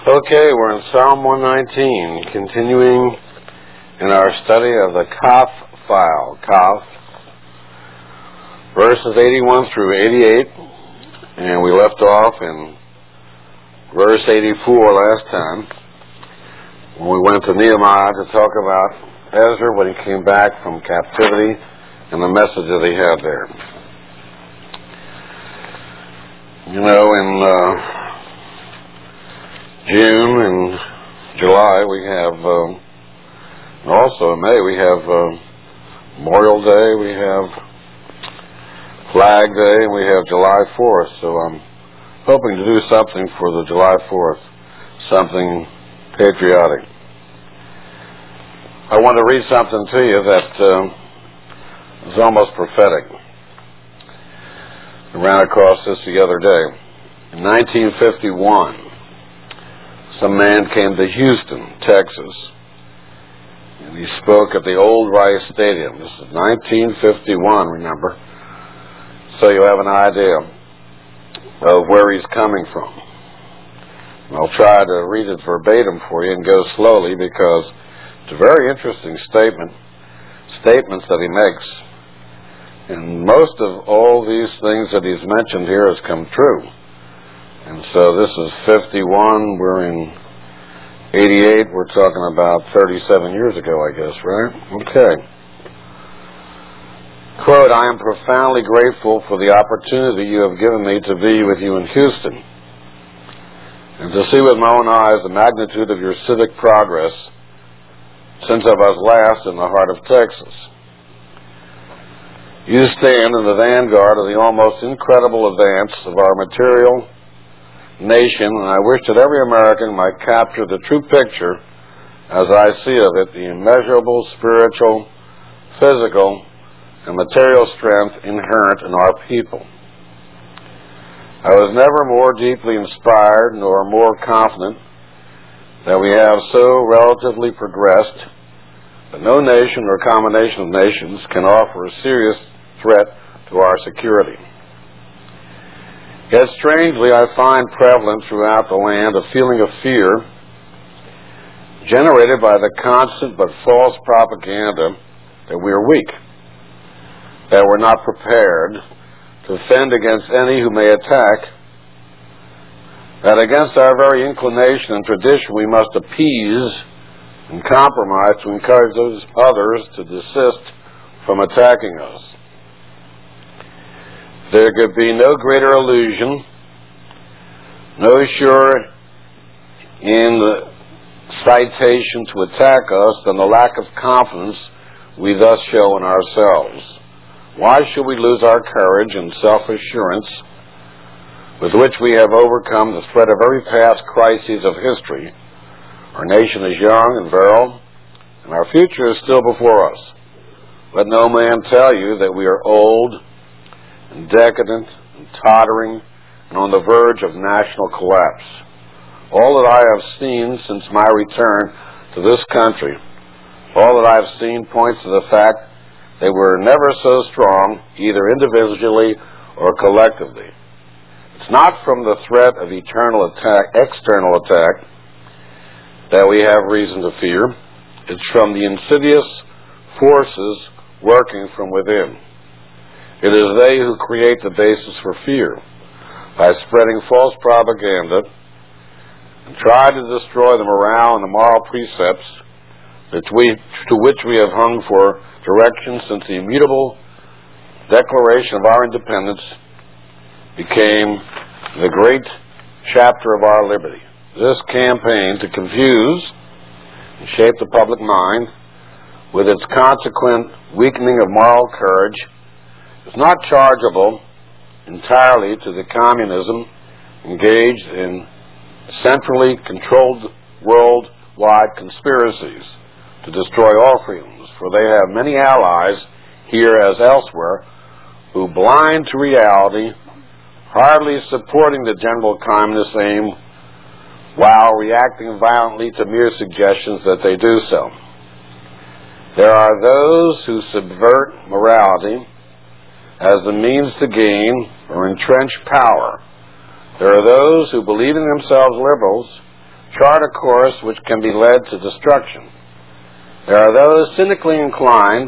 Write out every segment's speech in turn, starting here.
Okay, we're in Psalm 119, continuing in our study of the Kaf file. Kaf, verses 81 through 88, and we left off in verse 84 last time, when we went to Nehemiah to talk about Ezra when he came back from captivity and the message that he had there. You know, in June and July we have, also in May we have Memorial Day, we have Flag Day, and we have July 4th. So I'm hoping to do something for the July 4th, something patriotic. I want to read something to you that is almost prophetic. I ran across this the other day. In 1951, some man came to Houston, Texas, and he spoke at the old Rice Stadium. This is 1951, remember? So you have an idea of where he's coming from. I'll try to read it verbatim for you and go slowly because it's a very interesting statements that he makes. And most of all these things that he's mentioned here has come true. And so this is 51, we're in 88, we're talking about 37 years ago, I guess, right? Okay. Quote, "I am profoundly grateful for the opportunity you have given me to be with you in Houston and to see with my own eyes the magnitude of your civic progress since I was last in the heart of Texas. You stand in the vanguard of the almost incredible advance of our material nation, and I wish that every American might capture the true picture, as I see of it, the immeasurable spiritual, physical, and material strength inherent in our people. I was never more deeply inspired nor more confident that we have so relatively progressed that no nation or combination of nations can offer a serious threat to our security. Yet strangely, I find prevalent throughout the land a feeling of fear generated by the constant but false propaganda that we are weak, that we're not prepared to defend against any who may attack, that against our very inclination and tradition we must appease and compromise to encourage those others to desist from attacking us. There could be no greater illusion, no surer incitation to attack us than the lack of confidence we thus show in ourselves. Why should we lose our courage and self-assurance with which we have overcome the threat of every past crisis of history? Our nation is young and virile, and our future is still before us. Let no man tell you that we are old and decadent and tottering and on the verge of national collapse. All that I have seen since my return to this country, all that I have seen points to the fact that we're never so strong, either individually or collectively. It's not from the threat of external attack, that we have reason to fear. It's from the insidious forces working from within. It is they who create the basis for fear by spreading false propaganda and try to destroy the morale and the moral precepts to which we have hung for direction since the immutable declaration of our independence became the great chapter of our liberty. This campaign to confuse and shape the public mind with its consequent weakening of moral courage is not chargeable entirely to the communism engaged in centrally controlled worldwide conspiracies to destroy all freedoms, for they have many allies here as elsewhere who, blind to reality, hardly supporting the general communist aim while reacting violently to mere suggestions that they do so. There are those who subvert morality as the means to gain or entrench power. There are those who, believing themselves liberals, chart a course which can be led to destruction. There are those cynically inclined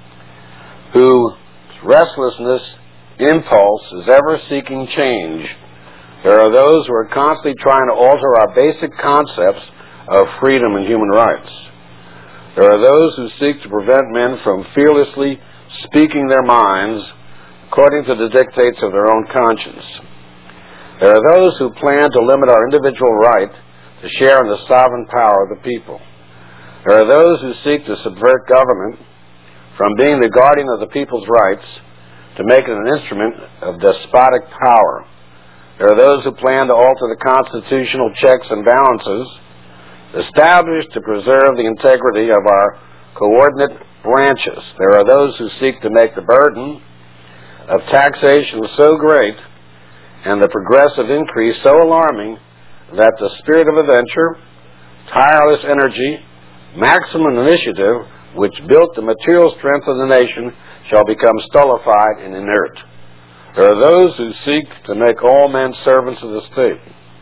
whose restlessness impulse is ever seeking change. There are those who are constantly trying to alter our basic concepts of freedom and human rights. There are those who seek to prevent men from fearlessly speaking their minds according to the dictates of their own conscience. There are those who plan to limit our individual right to share in the sovereign power of the people. There are those who seek to subvert government from being the guardian of the people's rights to make it an instrument of despotic power. There are those who plan to alter the constitutional checks and balances established to preserve the integrity of our coordinate branches. There are those who seek to make the burden of taxation so great and the progressive increase so alarming that the spirit of adventure, tireless energy, maximum initiative, which built the material strength of the nation, shall become stultified and inert. There are those who seek to make all men servants of the state.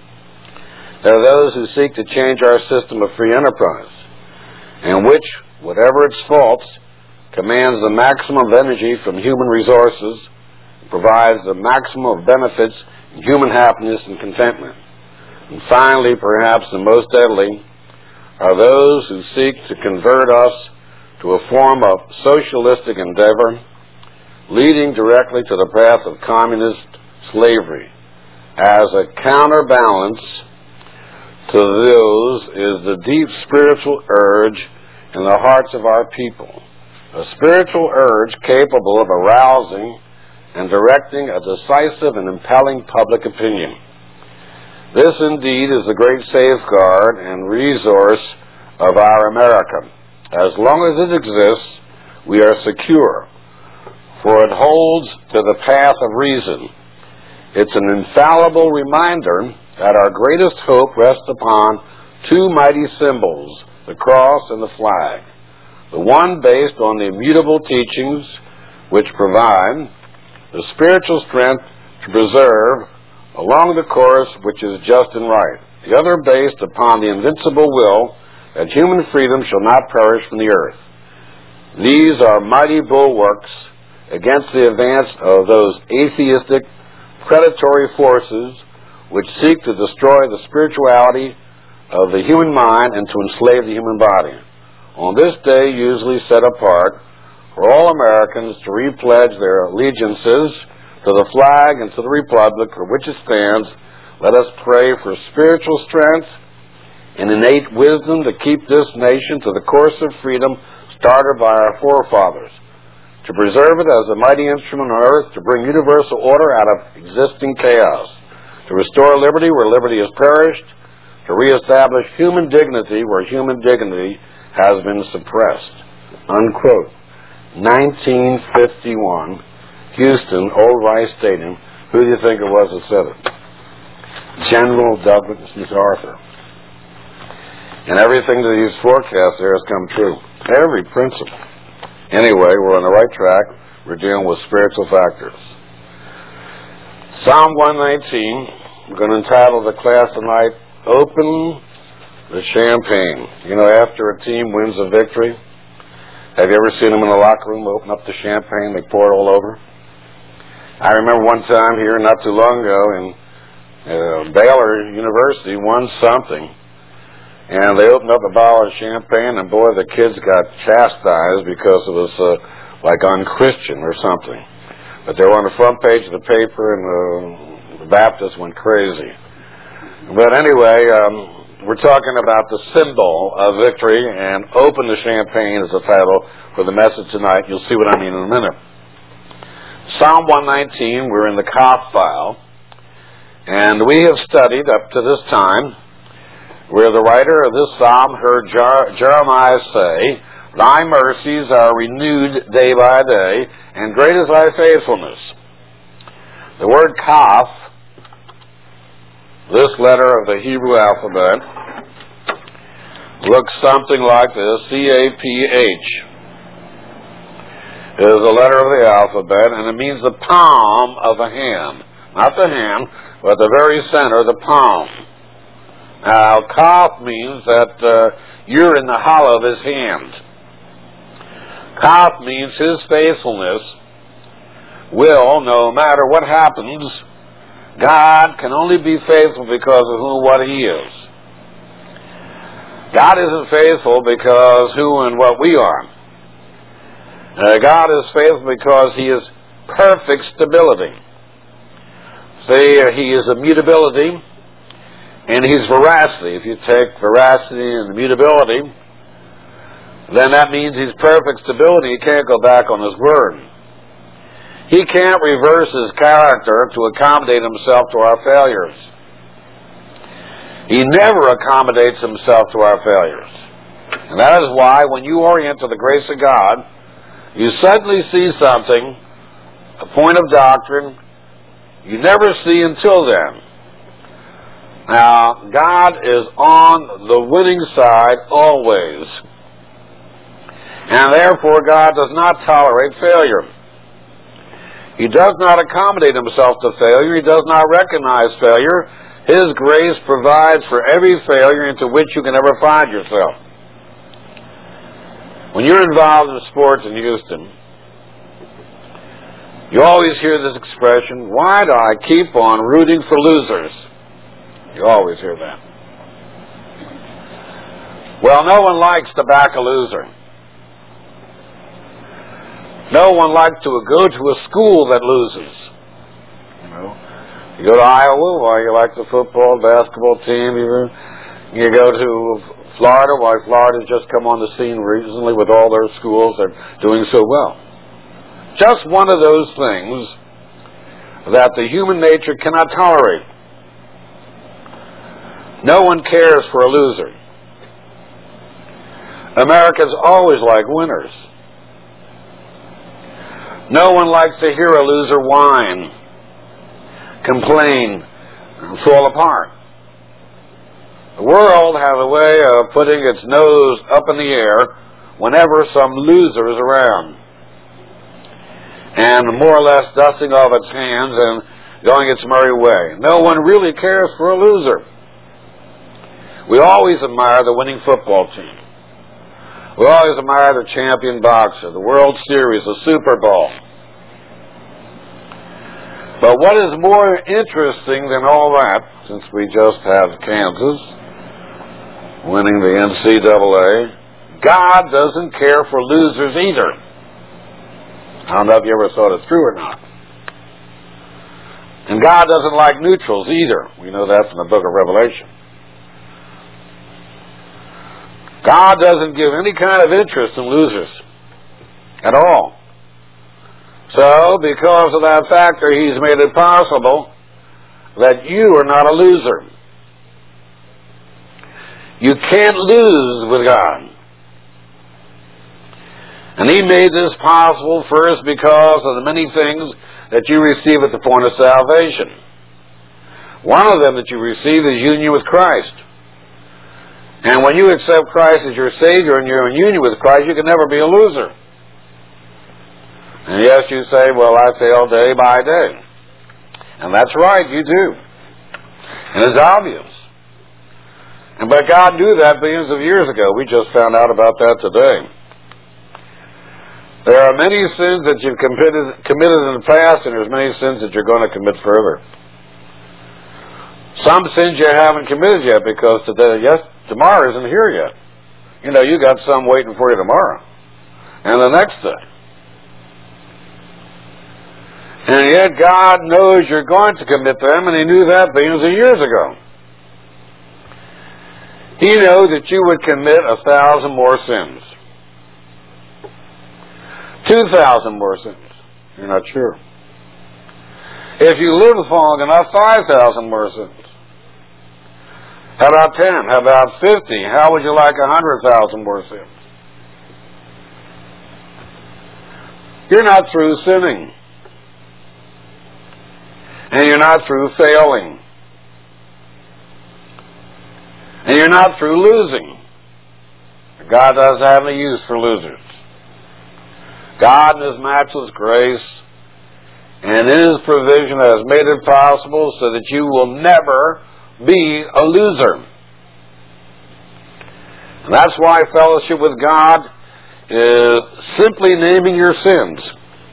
There are those who seek to change our system of free enterprise, and which, whatever its faults, commands the maximum of energy from human resources, provides the maximum of benefits in human happiness and contentment. And finally, perhaps the most deadly, are those who seek to convert us to a form of socialistic endeavor, leading directly to the path of communist slavery. As a counterbalance to those is the deep spiritual urge in the hearts of our people, a spiritual urge capable of arousing and directing a decisive and impelling public opinion. This indeed is the great safeguard and resource of our America. As long as it exists, we are secure, for it holds to the path of reason. It's an infallible reminder that our greatest hope rests upon two mighty symbols, the cross and the flag, the one based on the immutable teachings which provide the spiritual strength to preserve along the course which is just and right, the other based upon the invincible will that human freedom shall not perish from the earth. These are mighty bulwarks against the advance of those atheistic, predatory forces which seek to destroy the spirituality of the human mind and to enslave the human body. On this day, usually set apart for all Americans to repledge their allegiances to the flag and to the republic for which it stands, let us pray for spiritual strength and innate wisdom to keep this nation to the course of freedom started by our forefathers, to preserve it as a mighty instrument on earth, to bring universal order out of existing chaos, to restore liberty where liberty has perished, to reestablish human dignity where human dignity has been suppressed. Unquote. 1951, Houston, Old Rice Stadium. Who do you think it was that said it? General Douglas MacArthur. And everything that he's forecast there has come true. Every principle. Anyway, we're on the right track. We're dealing with spiritual factors. Psalm 119, I'm going to entitle the class tonight, Open the Champagne. You know, after a team wins a victory, have you ever seen them in the locker room open up the champagne? They pour it all over. I remember one time here not too long ago in Baylor University won something, and they opened up a bottle of champagne, and boy, the kids got chastised because it was like unchristian or something. But they were on the front page of the paper, and the Baptists went crazy. But anyway, we're talking about the symbol of victory, and Open the Champagne is the title for the message tonight. You'll see what I mean in a minute. Psalm 119, we're in the Kaf file, and we have studied up to this time where the writer of this psalm heard Jeremiah say, Thy mercies are renewed day by day, and great is thy faithfulness. The word Kaf, this letter of the Hebrew alphabet, looks something like this, C-A-P-H. It is a letter of the alphabet, and it means the palm of a hand. Not the hand, but the very center, the palm. Now, Kaf means that you're in the hollow of His hand. Kaf means His faithfulness will, no matter what happens, God can only be faithful because of who and what He is. God isn't faithful because who and what we are. God is faithful because He is perfect stability. See, He is immutability, and He's veracity. If you take veracity and immutability, then that means He's perfect stability. He can't go back on His word. He can't reverse His character to accommodate Himself to our failures. He never accommodates Himself to our failures. And that is why when you orient to the grace of God, you suddenly see something, a point of doctrine, you never see until then. Now, God is on the winning side always. And therefore, God does not tolerate failure. He does not accommodate Himself to failure. He does not recognize failure. His grace provides for every failure into which you can ever find yourself. When you're involved in sports in Houston, you always hear this expression, why do I keep on rooting for losers? You always hear that. Well, no one likes to back a loser. No one likes to go to a school that loses. You go to Iowa, why you like the football, basketball team. You go to Florida, why Florida's just come on the scene recently with all their schools. They're doing so well. Just one of those things that the human nature cannot tolerate. No one cares for a loser. Americans always like winners. No one likes to hear a loser whine, complain, and fall apart. The world has a way of putting its nose up in the air whenever some loser is around, and more or less dusting off its hands and going its merry way. No one really cares for a loser. We always admire the winning football team. We always admire the champion boxer, the World Series, the Super Bowl. But what is more interesting than all that, since we just have Kansas winning the NCAA, God doesn't care for losers either. I don't know if you ever thought it's true or not. And God doesn't like neutrals either. We know that from the book of Revelation. God doesn't give any kind of interest in losers at all. So, because of that factor, He's made it possible that you are not a loser. You can't lose with God. And He made this possible first because of the many things that you receive at the point of salvation. One of them that you receive is union with Christ. And when you accept Christ as your Savior and you're in union with Christ, you can never be a loser. And yes, you say, well, I fail day by day. And that's right, you do. And it's obvious. But God knew that billions of years ago. We just found out about that today. There are many sins that you've committed in the past, and there's many sins that you're going to commit further. Some sins you haven't committed yet because tomorrow isn't here yet. You know, you got some waiting for you tomorrow. And the next day. And yet God knows you're going to commit them, and He knew that billions of years ago. He knew that you would commit 1,000 more sins. 2,000 more sins. You're not sure. If you live long enough, 5,000 more sins. How about 10? How about 50? How would you like 100,000 more sins? You're not through sinning. And you're not through failing. And you're not through losing. God doesn't have any use for losers. God in His matchless grace and in His provision has made it possible so that you will never be a loser. And that's why fellowship with God is simply naming your sins.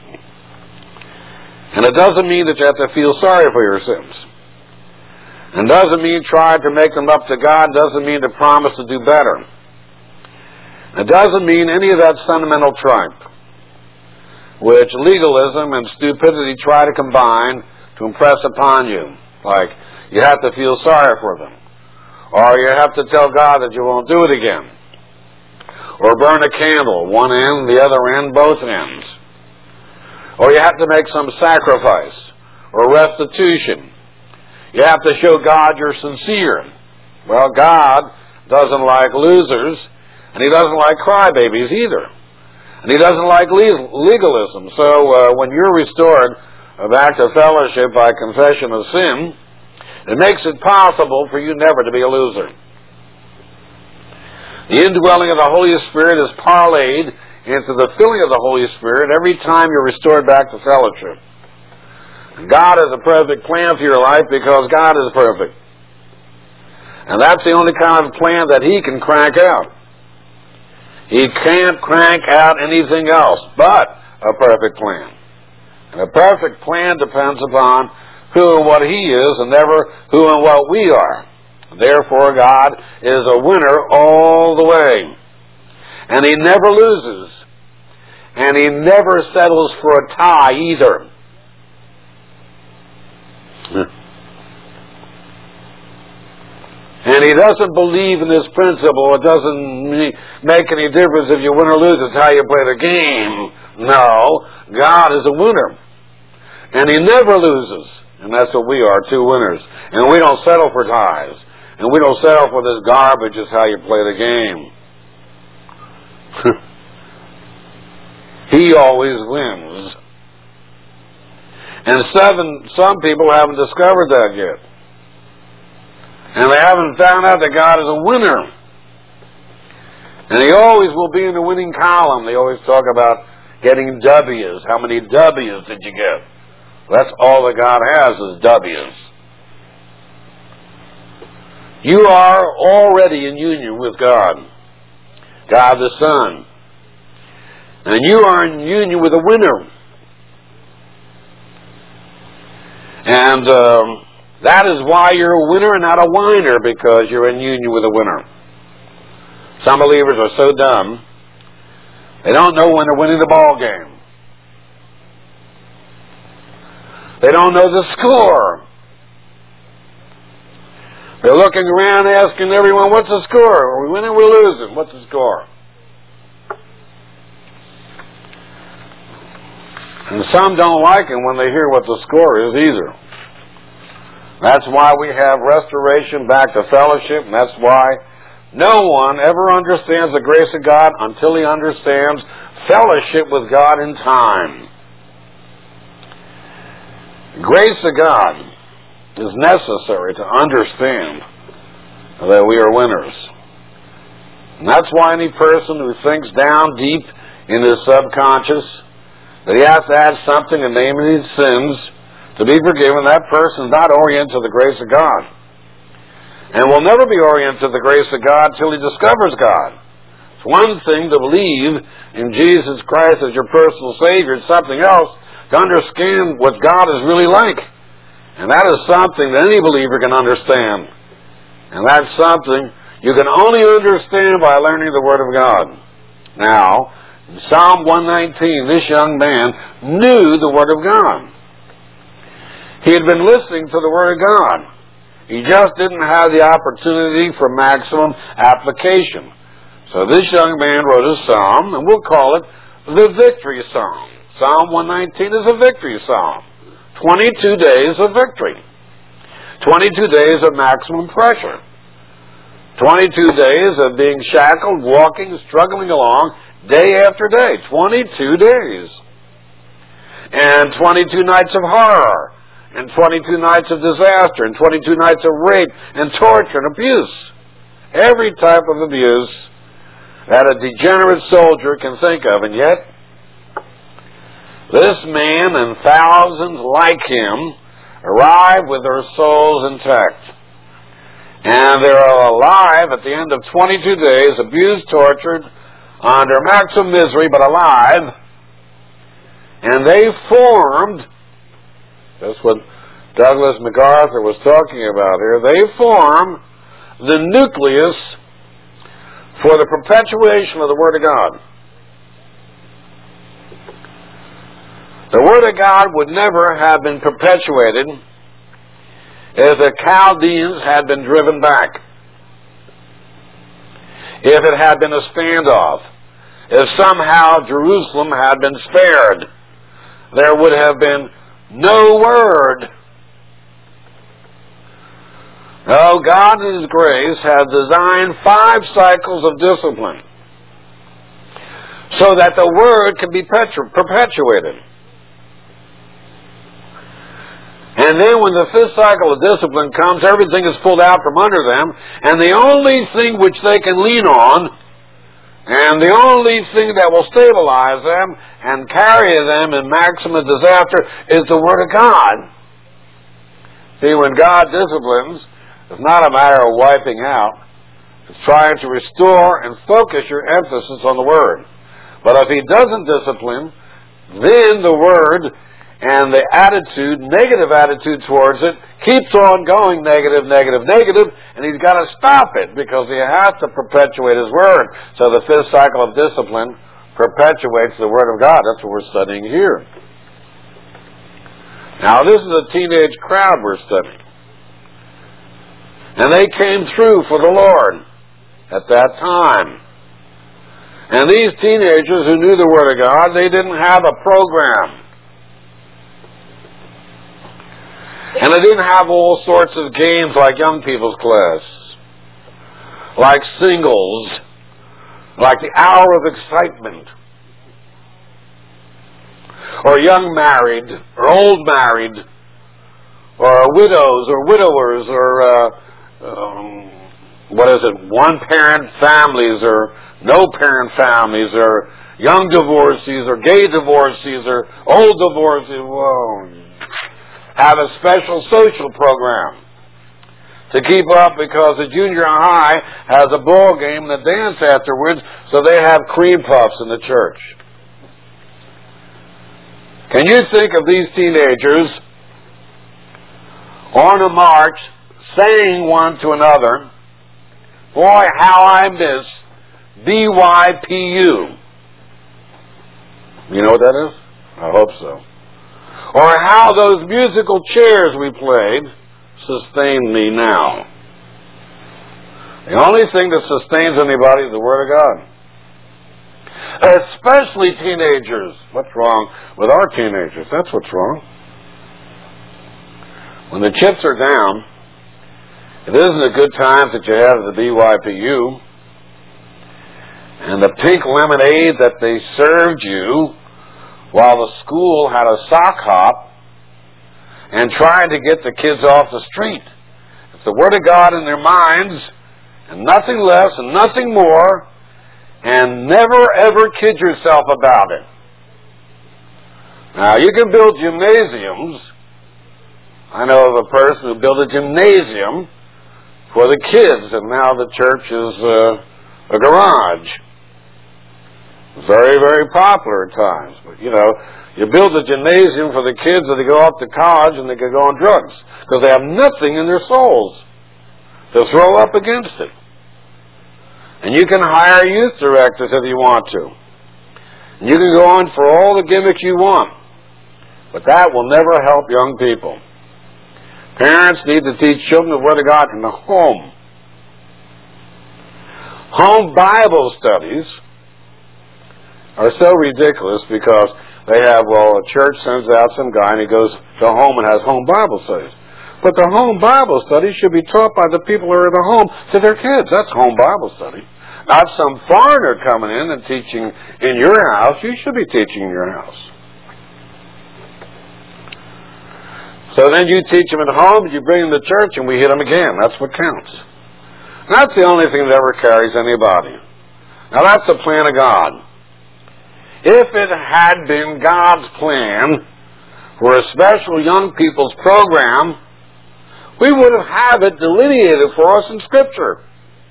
And it doesn't mean that you have to feel sorry for your sins. And doesn't mean try to make them up to God. Doesn't mean to promise to do better. It doesn't mean any of that sentimental tripe, which legalism and stupidity try to combine to impress upon you. Like, you have to feel sorry for them. Or you have to tell God that you won't do it again. Or burn a candle, one end, the other end, both ends. Or you have to make some sacrifice or restitution. You have to show God you're sincere. Well, God doesn't like losers, and He doesn't like crybabies either. And He doesn't like legalism. So when you're restored back to fellowship by confession of sin, it makes it possible for you never to be a loser. The indwelling of the Holy Spirit is parlayed into the filling of the Holy Spirit every time you're restored back to fellowship. And God has a perfect plan for your life because God is perfect. And that's the only kind of plan that He can crank out. He can't crank out anything else but a perfect plan. And a perfect plan depends upon who and what He is and never who and what we are. Therefore, God is a winner all the way. And He never loses. And He never settles for a tie either. And He doesn't believe in this principle. It doesn't make any difference if you win or lose. It's how you play the game. No, God is a winner. And He never loses. And that's what we are, two winners. And we don't settle for ties. And we don't settle for this garbage. It's how you play the game. He always wins. And some people haven't discovered that yet. And they haven't found out that God is a winner. And He always will be in the winning column. They always talk about getting W's. How many W's did you get? That's all that God has is W's. You are already in union with God. God the Son. And you are in union with a winner. And that is why you're a winner and not a whiner, because you're in union with a winner. Some believers are so dumb, they don't know when they're winning the ball game. They don't know the score. They're looking around asking everyone, what's the score? Are we winning or we're losing? What's the score? And some don't like it when they hear what the score is either. That's why we have restoration back to fellowship, and that's why no one ever understands the grace of God until he understands fellowship with God in time. The grace of God is necessary to understand that we are winners. And that's why any person who thinks down deep in his subconscious that he has to add something in naming his sins to be forgiven, that person is not oriented to the grace of God. And will never be oriented to the grace of God till he discovers God. It's one thing to believe in Jesus Christ as your personal Savior. It's something else to understand what God is really like. And that is something that any believer can understand. And that's something you can only understand by learning the Word of God. Now, in Psalm 119, this young man knew the Word of God. He had been listening to the Word of God. He just didn't have the opportunity for maximum application. So this young man wrote a psalm, and we'll call it the Victory Psalm. Psalm 119 is a victory psalm. 22 days of victory. 22 days of maximum pressure. 22 days of being shackled, walking, struggling along, day after day. 22 days. And 22 nights of horror. And 22 nights of disaster. And 22 nights of rape and torture and abuse. Every type of abuse that a degenerate soldier can think of. And yet, this man and thousands like him arrive with their souls intact. And they're alive at the end of 22 days, abused, tortured, under maximum misery, but alive. And they formed, that's what Douglas MacArthur was talking about here, they form the nucleus for the perpetuation of the Word of God. The Word of God would never have been perpetuated if the Chaldeans had been driven back, if it had been a standoff, if somehow Jerusalem had been spared. There would have been no Word. No, God in His grace has designed 5 cycles of discipline so that the Word can be perpetuated. And then when the 5th cycle of discipline comes, everything is pulled out from under them, and the only thing which they can lean on, and the only thing that will stabilize them and carry them in maximum disaster is the Word of God. See, when God disciplines, it's not a matter of wiping out. It's trying to restore and focus your emphasis on the Word. But if He doesn't discipline, then the Word and the attitude, negative attitude towards it, keeps on going negative, negative, negative, and He's got to stop it because He has to perpetuate His Word. So the 5th cycle of discipline perpetuates the Word of God. That's what we're studying here. Now, this is a teenage crowd we're studying. And they came through for the Lord at that time. And these teenagers who knew the Word of God, they didn't have a program. And they didn't have all sorts of games like young people's class, like singles, like the hour of excitement, or young married, or old married, or widows, or widowers, or one-parent families, or no-parent families, or young divorcees, or gay divorcees, or old divorcees. Whoa. Have a special social program to keep up because the junior high has a ball game and a dance afterwards, so they have cream puffs in the church. Can you think of these teenagers on a march saying one to another, "Boy, how I miss BYPU." You know what that is? I hope so. Or how those musical chairs we played sustain me now. The only thing that sustains anybody is the Word of God. Especially teenagers. What's wrong with our teenagers? That's what's wrong. When the chips are down, it isn't a good time that you have at the BYPU. And the pink lemonade that they served you while the school had a sock hop and trying to get the kids off the street. It's the Word of God in their minds, and nothing less and nothing more, and never ever kid yourself about it. Now, you can build gymnasiums. I know of a person who built a gymnasium for the kids, and now the church is a garage. Very, very popular at times. But, you build a gymnasium for the kids that they go off to college and they can go on drugs because they have nothing in their souls to throw up against it. And you can hire youth directors if you want to. And you can go on for all the gimmicks you want. But that will never help young people. Parents need to teach children the Word of God in the home. Home Bible studies are so ridiculous because they have, a church sends out some guy and he goes to home and has home Bible studies. But the home Bible study should be taught by the people who are in the home to their kids. That's home Bible study. Not some foreigner coming in and teaching in your house. You should be teaching in your house. So then you teach them at home, you bring them to church, and we hit them again. That's what counts. And that's the only thing that ever carries anybody. Now that's the plan of God. If it had been God's plan for a special young people's program We would have it delineated for us in Scripture.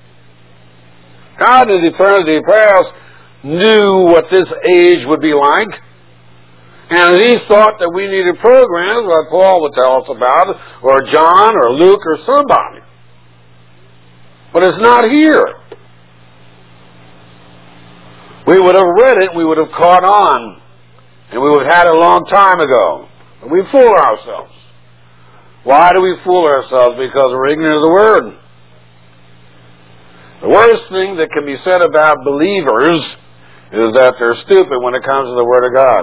God in eternity past knew what this age would be like, and He thought that we needed programs like Paul would tell us about, or John, or Luke, or somebody. But it's not here. We would have read it, we would have caught on, and we would have had it a long time ago. But we fool ourselves. Why do we fool ourselves? Because we're ignorant of the Word. The worst thing that can be said about believers is that they're stupid when it comes to the Word of God.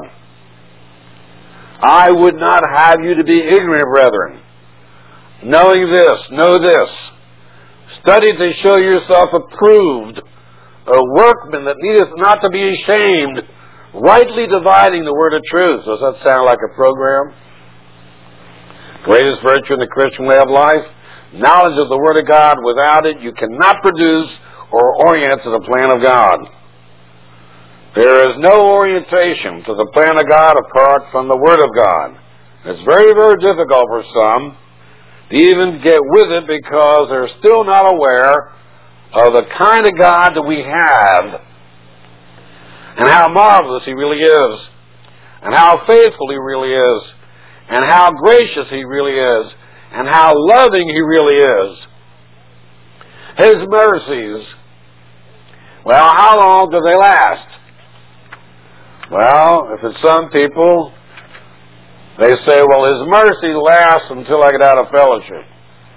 I would not have you to be ignorant, brethren. Knowing this, know this. Study to show yourself approved, a workman that needeth not to be ashamed, rightly dividing the word of truth. Does that sound like a program? Greatest virtue in the Christian way of life? Knowledge of the Word of God. Without it, you cannot produce or orient to the plan of God. There is no orientation to the plan of God apart from the Word of God. It's very, very difficult for some to even get with it because they're still not aware of the kind of God that we have and how marvelous He really is and how faithful He really is and how gracious He really is and how loving He really is. His mercies, well, how long do they last? Well, if it's some people, they say, well, His mercy lasts until I get out of fellowship.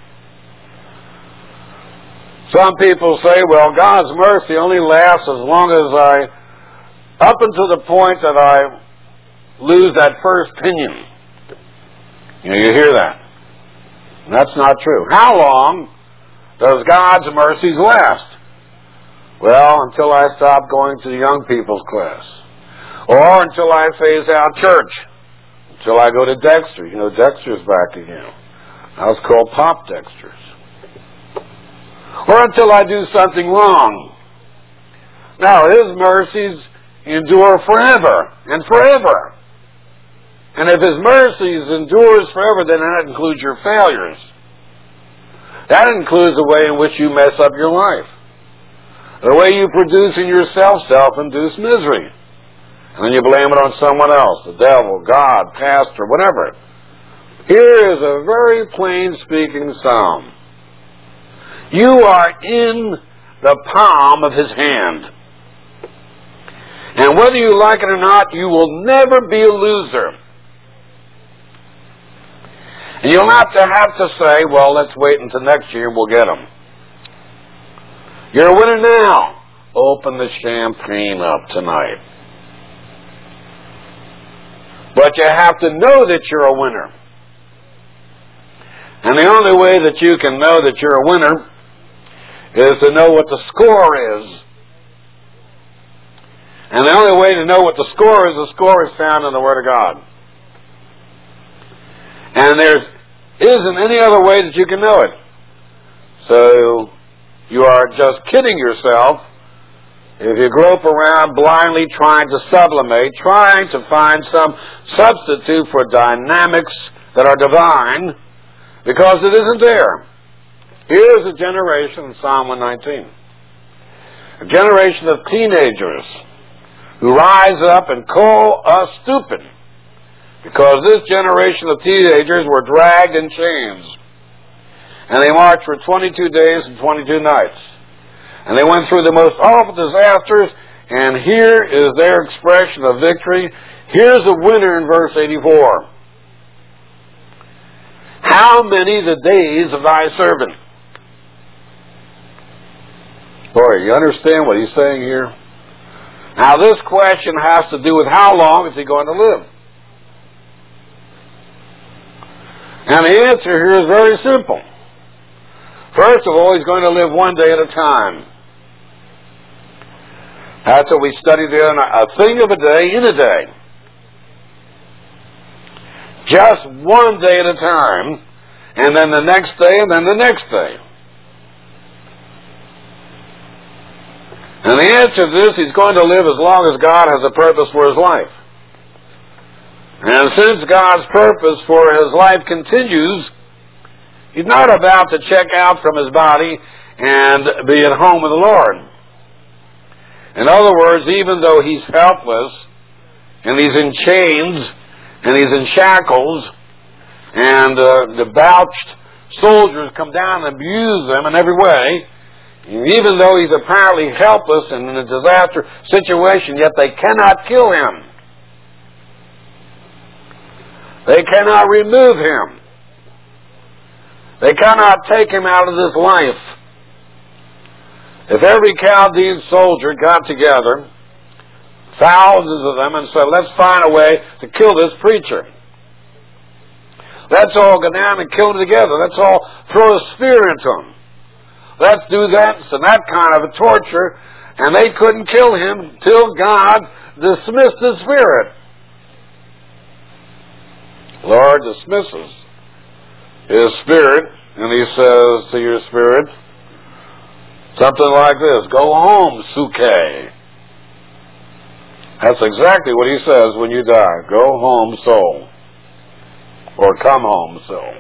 Some people say, well, God's mercy only lasts as long as up until the point that I lose that first pinion. You hear that. And that's not true. How long does God's mercies last? Well, until I stop going to the young people's class. Or until I phase out church. Until I go to Dexter. You know, Dexter's back again. That was called Pop Dexter's. Or until I do something wrong. Now, His mercies endure forever and forever. And if His mercies endures forever, then that includes your failures. That includes the way in which you mess up your life. The way you produce in yourself self-induced misery. And then you blame it on someone else, the devil, God, pastor, whatever. Here is a very plain-speaking psalm. You are in the palm of His hand. And whether you like it or not, you will never be a loser. And you'll not have to say, well, let's wait until next year and we'll get them. You're a winner now. Open the champagne up tonight. But you have to know that you're a winner. And the only way that you can know that you're a winner is to know what the score is. And the only way to know what the score is found in the Word of God. And there isn't any other way that you can know it. So you are just kidding yourself if you grope around blindly trying to sublimate, trying to find some substitute for dynamics that are divine, because it isn't there. Here's a generation in Psalm 119. A generation of teenagers who rise up and call us stupid. Because this generation of teenagers were dragged in chains. And they marched for 22 days and 22 nights. And they went through the most awful disasters, and here is their expression of victory. Here's a winner in verse 84. How many the days of thy servant? Boy, you understand what he's saying here? Now this question has to do with how long is he going to live? And the answer here is very simple. First of all, he's going to live one day at a time. That's what we studied there, a thing of a day in a day. Just one day at a time, and then the next day, and then the next day. And the answer to this, he's going to live as long as God has a purpose for his life. And since God's purpose for his life continues, He's not about to check out from his body and be at home with the Lord. In other words, even though he's helpless, and he's in chains, and he's in shackles, and debauched soldiers come down and abuse him in every way, and even though he's apparently helpless and in a disaster situation, yet they cannot kill him. They cannot remove him. They cannot take him out of this life. If every Chaldean soldier got together, thousands of them, and said, let's find a way to kill this preacher. Let's all go down and kill him together. Let's all throw a spear into him. Let's do that and that kind of a torture. And they couldn't kill him till God dismissed the spirit. Lord dismisses his spirit, and he says to your spirit something like this: go home, Suke. That's exactly what he says when you die. Go home, soul. Or come home, soul.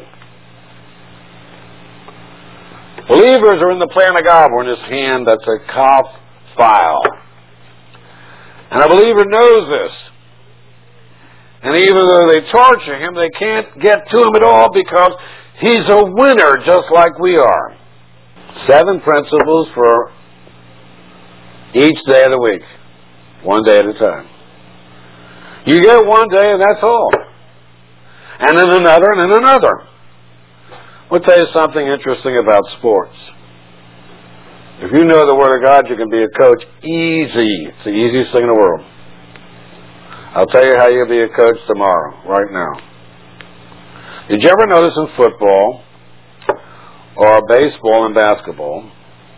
Believers are in the plan of God. We're in his hand. That's a Kaf file. And a believer knows this. And even though they torture him, they can't get to him at all because he's a winner just like we are. 7 principles for each day of the week. One day at a time. You get one day and that's all. And then another and then another. I'll tell you something interesting about sports. If you know the Word of God, you can be a coach easy. It's the easiest thing in the world. I'll tell you how you'll be a coach tomorrow, right now. Did you ever notice in football or baseball and basketball,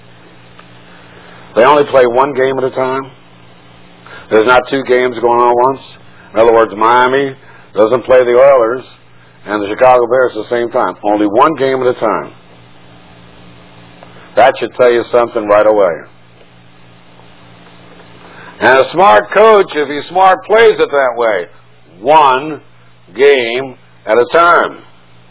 they only play one game at a time? There's not 2 games going on once. In other words, Miami doesn't play the Oilers and the Chicago Bears at the same time. Only one game at a time. That should tell you something right away. And a smart coach, if he's smart, plays it that way. One game at a time.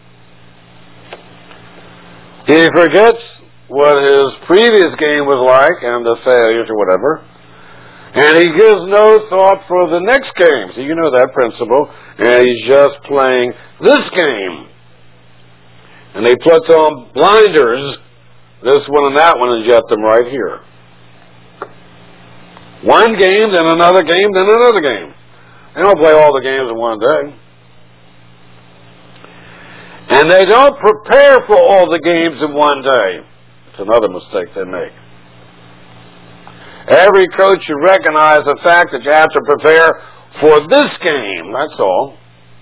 He forgets what his previous game was like and the failures or whatever. And he gives no thought for the next game. So you know that principle. And he's just playing this game. And he puts on blinders, this one and that one, and jet them right here. One game, then another game, then another game. They don't play all the games in one day. And they don't prepare for all the games in one day. It's another mistake they make. Every coach should recognize the fact that you have to prepare for this game. That's all.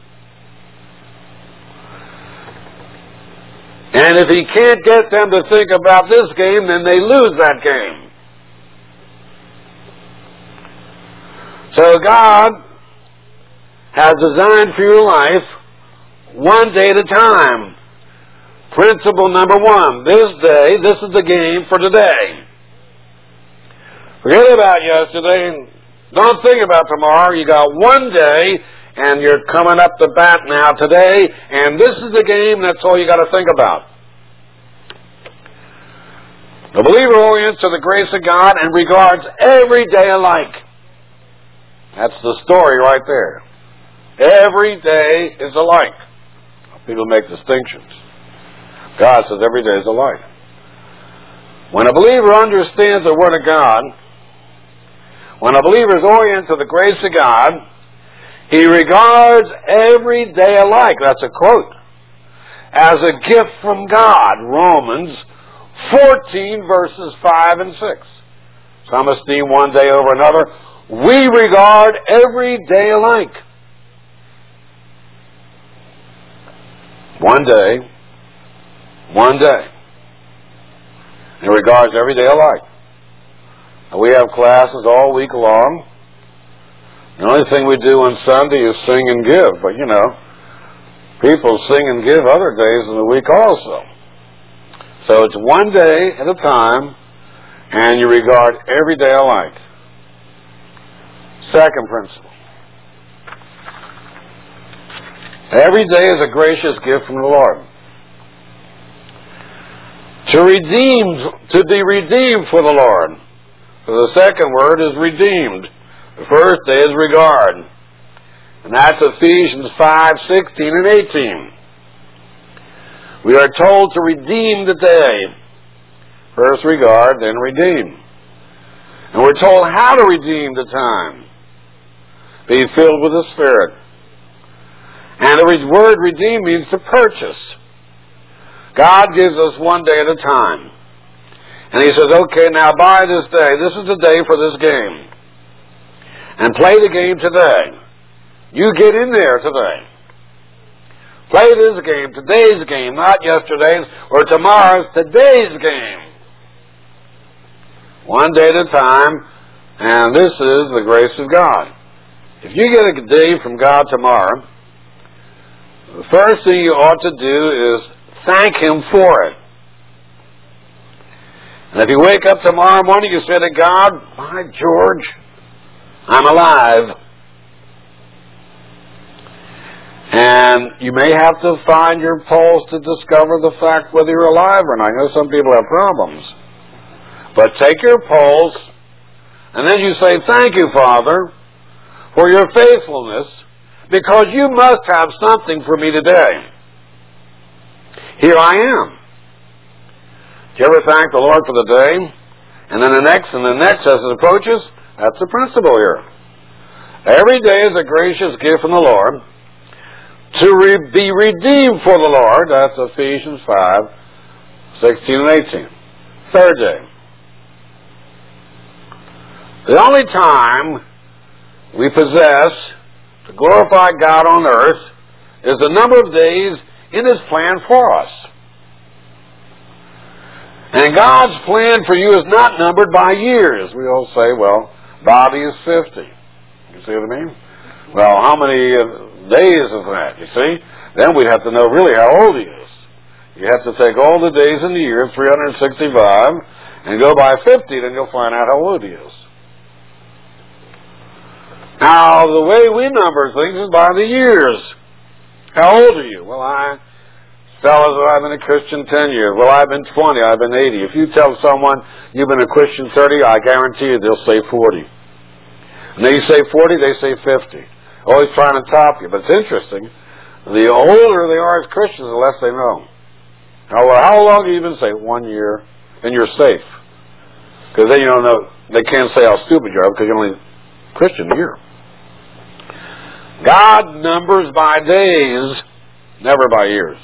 And if he can't get them to think about this game, then they lose that game. So God has designed for your life one day at a time. Principle number 1. This day, this is the game for today. Forget about yesterday. Don't think about tomorrow. You got one day, and you're coming up to bat now today, and this is the game. That's all you got to think about. The believer orients to the grace of God and regards every day alike. That's the story right there. Every day is alike. People make distinctions. God says every day is alike. When a believer understands the Word of God, when a believer is oriented to the grace of God, he regards every day alike. That's a quote. As a gift from God. Romans 14 verses 5 and 6. Some esteem one day over another. We regard every day alike. One day. One day. He regards every day alike. And we have classes all week long. The only thing we do on Sunday is sing and give. But, people sing and give other days in the week also. So it's one day at a time, and you regard every day alike. Second principle. Every day is a gracious gift from the Lord. To be redeemed for the Lord. So the second word is redeemed. The first is regard. And that's Ephesians 5:16 and 18. We are told to redeem the day. First regard, then redeem. And we're told how to redeem the time. Be filled with the Spirit. And the word redeem means to purchase. God gives us one day at a time. And He says, okay, now buy this day. This is the day for this game. And play the game today. You get in there today. Play this game, today's game, not yesterday's or tomorrow's, today's game. One day at a time, and this is the grace of God. If you get a day from God tomorrow, the first thing you ought to do is thank Him for it. And if you wake up tomorrow morning, you say to God, by George, I'm alive. And you may have to find your pulse to discover the fact whether you're alive or not. I know some people have problems. But take your pulse, and then you say, thank you, Father, for your faithfulness, because you must have something for me today. Here I am. Do you ever thank the Lord for the day? And then the next, as it approaches, that's the principle here. Every day is a gracious gift from the Lord. To be redeemed for the Lord, that's Ephesians 5:16 and 18. Third day. The only time we possess to glorify God on earth is the number of days in His plan for us. And God's plan for you is not numbered by years. We all say, well, Bobby is 50. You see what I mean? Well, how many days is that, you see? Then we'd have to know really how old he is. You have to take all the days in the year, 365, and go by 50, then you'll find out how old he is. Now, the way we number things is by the years. How old are you? Well, fellas, I've been a Christian 10 years. Well, I've been 20, I've been 80. If you tell someone you've been a Christian 30, I guarantee you they'll say 40. And then you say 40, they say 50. Always trying to top you. But it's interesting. The older they are as Christians, the less they know. How long do you even say? 1 year. And you're safe. Because then you don't know, they can't say how stupid you are because you're only Christian a year. God numbers by days, never by years.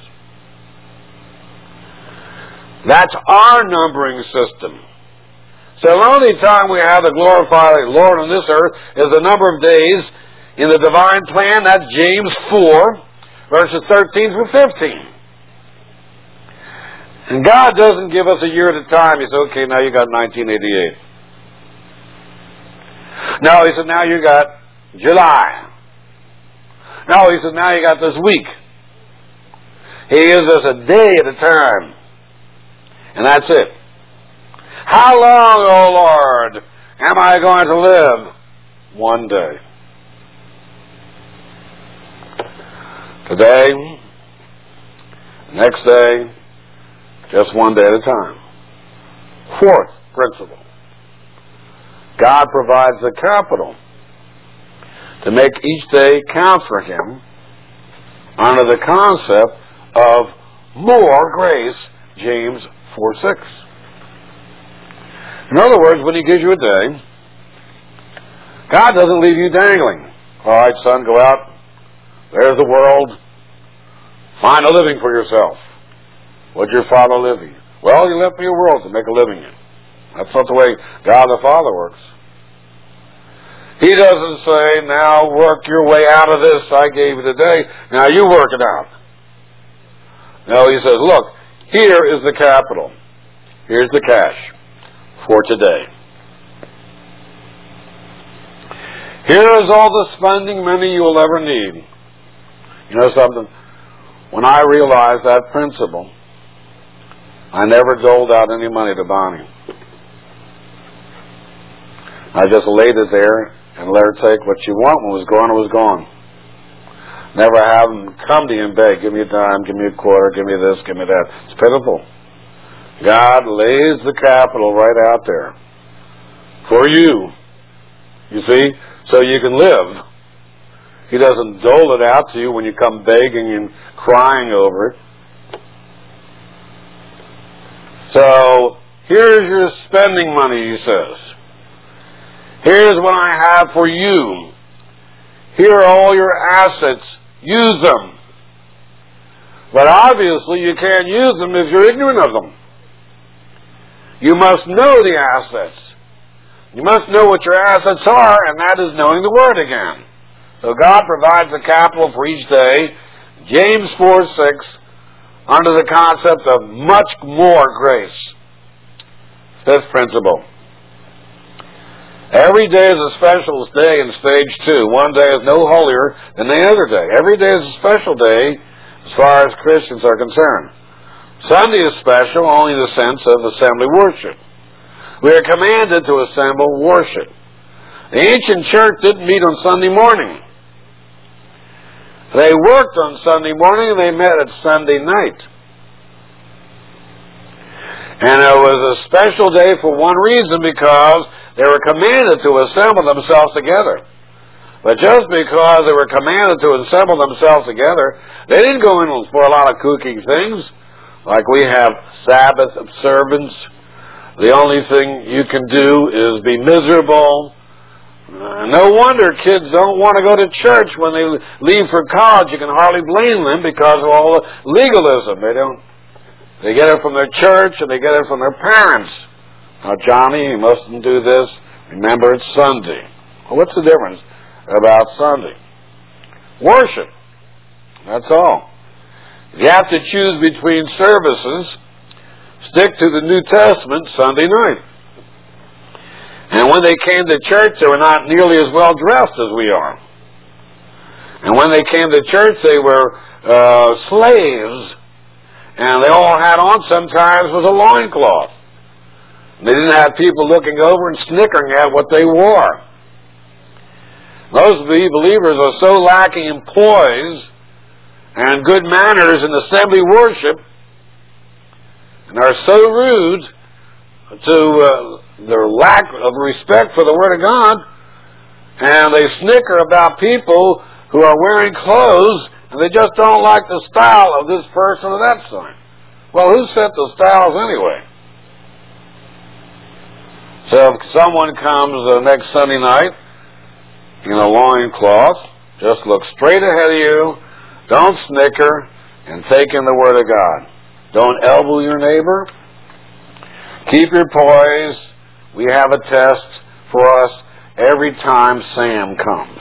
That's our numbering system. So the only time we have to glorify the Lord on this earth is the number of days in the divine plan. That's James 4, verses 13 through 15. And God doesn't give us a year at a time. He says, okay, now you got 1988. No, He said, now you got July. No, He said, now you got this week. He gives us a day at a time. And that's it. How long, O Lord, am I going to live? 1 day. Today, next day, just 1 day at a time. Fourth principle. God provides the capital to make each day count for Him under the concept of more grace, James 4:6. In other words, when He gives you a day, God doesn't leave you dangling. All right, son, go out. There's the world. Find a living for yourself. What'd your father live in? Well, He left me a world to make a living in. That's not the way God the Father works. He doesn't say, now work your way out of this. I gave you today. Now you work it out. No, He says, look, here is the capital. Here's the cash for today. Here is all the spending money you will ever need. You know something? When I realized that principle, I never doled out any money to Bonnie. I just laid it there and let her take what she wanted. When it was gone. Never have them come to you and beg, give me a dime, give me a quarter, give me this, give me that. It's pitiful. God lays the capital right out there for you. You see? So you can live. He doesn't dole it out to you when you come begging and crying over it. So, here's your spending money, he says. Here's what I have for you. Here are all your assets. Use them. But obviously you can't use them if you're ignorant of them. You must know the assets. You must know what your assets are, and that is knowing the Word again. So God provides the capital for each day. James 4:6, under the concept of much more grace. Fifth principle. Every day is a special day in stage 2. One day is no holier than the other day. Every day is a special day as far as Christians are concerned. Sunday is special only in the sense of assembly worship. We are commanded to assemble worship. The ancient church didn't meet on Sunday morning. They worked on Sunday morning and they met at Sunday night. And it was a special day for one reason, because they were commanded to assemble themselves together. But just because they were commanded to assemble themselves together, they didn't go in for a lot of kooky things, like we have Sabbath observance. The only thing you can do is be miserable. No wonder kids don't want to go to church when they leave for college. You can hardly blame them because of all the legalism. They get it from their church and they get it from their parents. Now, Johnny, you mustn't do this. Remember, it's Sunday. Well, what's the difference about Sunday? Worship. That's all. If you have to choose between services, stick to the New Testament Sunday night. And when they came to church, they were not nearly as well dressed as we are. And when they came to church, they were slaves. And they all had on sometimes was a loincloth. They didn't have people looking over and snickering at what they wore. Most of the believers are so lacking in poise and good manners in assembly worship, and are so rude to their lack of respect for the Word of God, and they snicker about people who are wearing clothes, and they just don't like the style of this person or that sign. Well, who set the styles anyway? So if someone comes next Sunday night in a loincloth, just look straight ahead of you, don't snicker, and take in the Word of God. Don't elbow your neighbor. Keep your poise. We have a test for us every time Sam comes.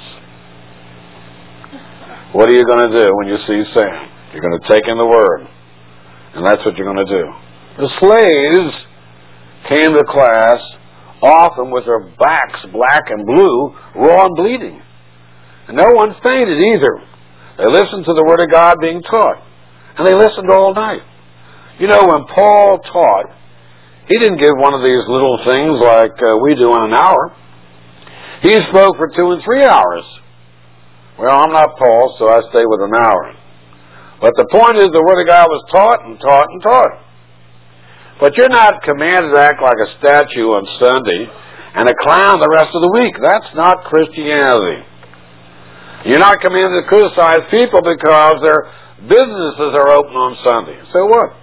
What are you going to do when you see Sam? You're going to take in the Word. And that's what you're going to do. The slaves came to class often with their backs black and blue, raw and bleeding. And no one fainted either. They listened to the Word of God being taught. And they listened all night. You know, when Paul taught, he didn't give one of these little things like we do in an hour. He spoke for 2 and 3 hours. Well, I'm not Paul, so I stay with an hour. But the point is, the Word of God was taught and taught and taught. But you're not commanded to act like a statue on Sunday and a clown the rest of the week. That's not Christianity. You're not commanded to criticize people because their businesses are open on Sunday. So what?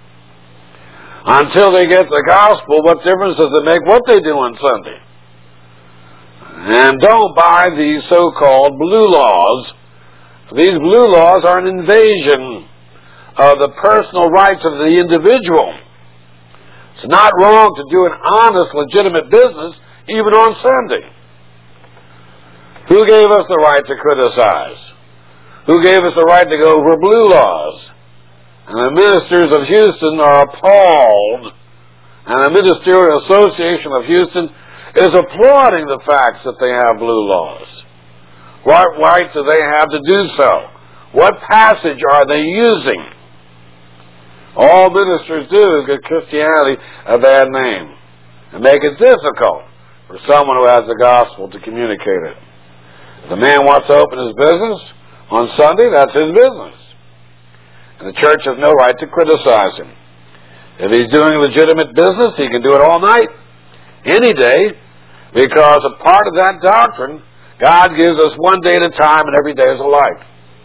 Until they get the gospel, what difference does it make what they do on Sunday? And don't buy these so-called blue laws. These blue laws are an invasion of the personal rights of the individual. It's not wrong to do an honest, legitimate business, even on Sunday. Who gave us the right to criticize? Who gave us the right to go over blue laws? And the ministers of Houston are appalled. And the Ministerial Association of Houston is applauding the facts that they have blue laws. What right do they have to do so? What passage are they using? All ministers do is give Christianity a bad name and make it difficult for someone who has the gospel to communicate it. If the man wants to open his business on Sunday, that's his business. And the church has no right to criticize him. If he's doing legitimate business, he can do it all night, any day, because a part of that doctrine, God gives us one day at a time and every day is alike.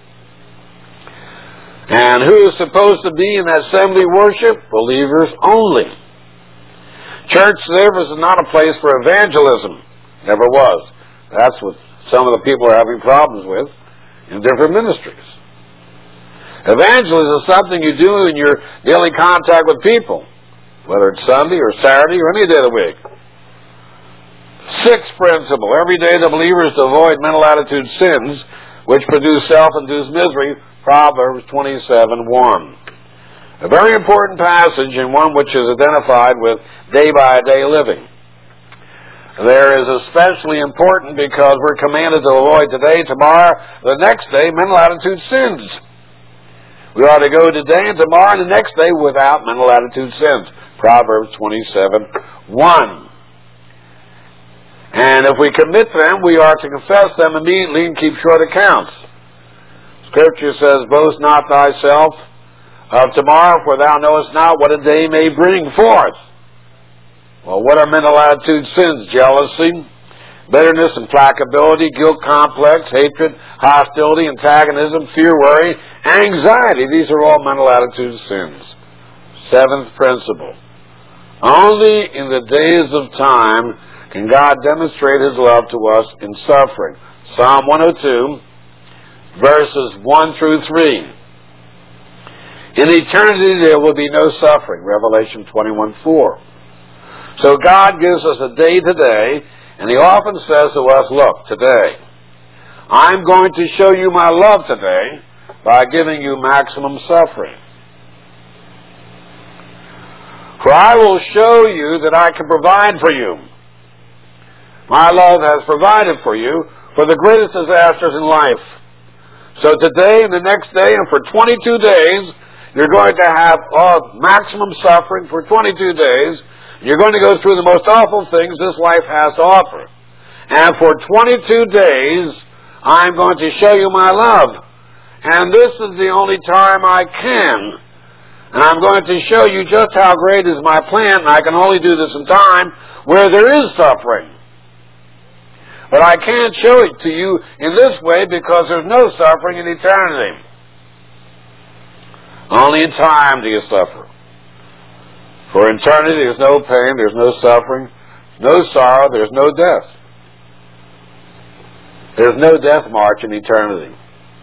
And who is supposed to be in that assembly worship? Believers only. Church service is not a place for evangelism. Never was. That's what some of the people are having problems with in different ministries. Evangelism is something you do in your daily contact with people, whether it's Sunday or Saturday or any day of the week. Sixth principle, every day the believer is to avoid mental attitude sins which produce self-induced misery, Proverbs 27:1. A very important passage and one which is identified with day-by-day living. There is especially important because we're commanded to avoid today, tomorrow, the next day, mental attitude sins. We ought to go today and tomorrow and the next day without mental attitude sins. Proverbs 27:1. And if we commit them, we are to confess them immediately and keep short accounts. Scripture says, boast not thyself of tomorrow, for thou knowest not what a day may bring forth. Well, what are mental attitude sins? Jealousy, bitterness, implacability, guilt complex, hatred, hostility, antagonism, fear, worry, anxiety. These are all mental attitude sins. Seventh principle. Only in the days of time can God demonstrate His love to us in suffering. Psalm 102, verses 1 through 3. In eternity there will be no suffering. Revelation 21:4. So God gives us a day today, and He often says to us, look, today, I'm going to show you my love today by giving you maximum suffering. For I will show you that I can provide for you. My love has provided for you for the greatest disasters in life. So today and the next day and for 22 days, you're going to have maximum suffering for 22 days. You're going to go through the most awful things this life has to offer. And for 22 days, I'm going to show you my love. And this is the only time I can. And I'm going to show you just how great is my plan. And I can only do this in time where there is suffering. But I can't show it to you in this way because there's no suffering in eternity. Only in time do you suffer. For eternity there's no pain, there's no suffering, no sorrow, there's no death. There's no death march in eternity.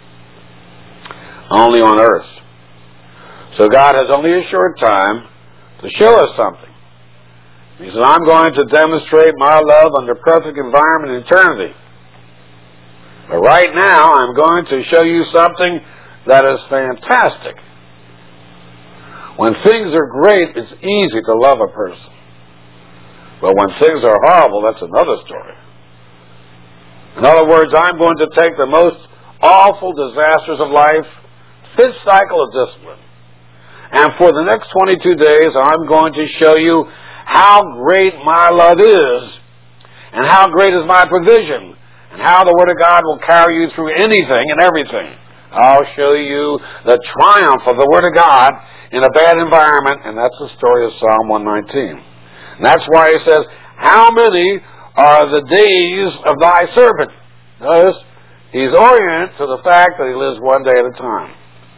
Only on earth. So God has only a short time to show us something. He says, I'm going to demonstrate my love under perfect environment in eternity. But right now, I'm going to show you something that is fantastic. When things are great, it's easy to love a person. But when things are horrible, that's another story. In other words, I'm going to take the most awful disasters of life, this cycle of discipline, and for the next 22 days, I'm going to show you how great my love is, and how great is my provision, and how the Word of God will carry you through anything and everything. I'll show you the triumph of the Word of God in a bad environment, and that's the story of Psalm 119. And that's why he says, how many are the days of thy servant? Notice, he's oriented to the fact that he lives one day at a time.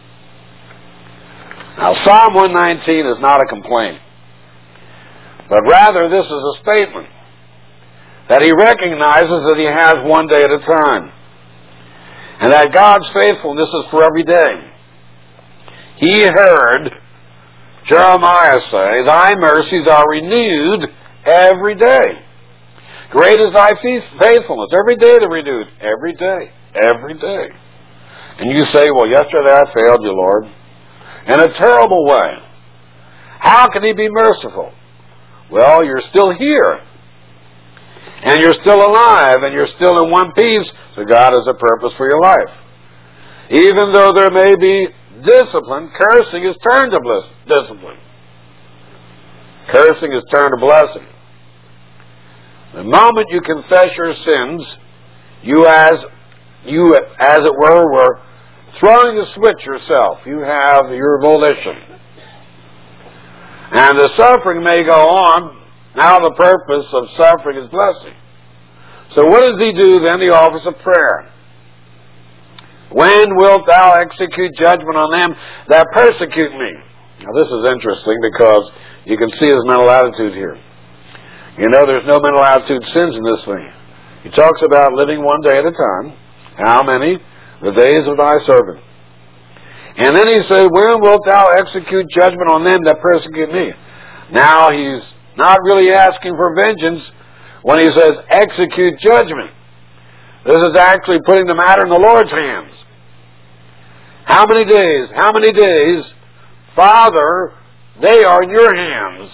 Now, Psalm 119 is not a complaint, but rather this is a statement that he recognizes that he has one day at a time, and that God's faithfulness is for every day. He heard Jeremiah say, thy mercies are renewed every day. Great is thy faithfulness. Every day they're renewed. Every day. Every day. And you say, well, yesterday I failed you, Lord. In a terrible way. How can he be merciful? Well, you're still here. And you're still alive. And you're still in one piece. So God has a purpose for your life. Even though there may be discipline, cursing is turned to discipline. Cursing is turned to blessing. The moment you confess your sins, you as it were throwing a switch yourself. You have your volition. And the suffering may go on. Now the purpose of suffering is blessing. So what does he do then? He offers a prayer. When wilt thou execute judgment on them that persecute me? Now this is interesting because you can see his mental attitude here. You know, there's no mental attitude sins in this thing. He talks about living one day at a time. How many? The days of thy servant. And then he said, when wilt thou execute judgment on them that persecute me? Now he's not really asking for vengeance when he says execute judgment. This is actually putting the matter in the Lord's hands. How many days? How many days? Father, they are in your hands.